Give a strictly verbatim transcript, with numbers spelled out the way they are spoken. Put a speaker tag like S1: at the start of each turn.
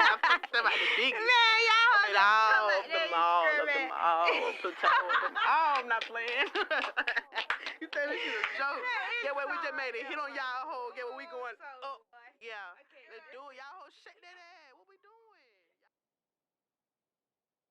S1: Them out the biggest.
S2: Man, y'all
S1: I mean, all of them, all of them, all platoon of them. Oh, I'm not playing. You think this is a joke? Yeah, well, we just made a hit on y'all hoe. Yeah, well, we going up. Yeah, let's do it. Y'all hoe shake that ass.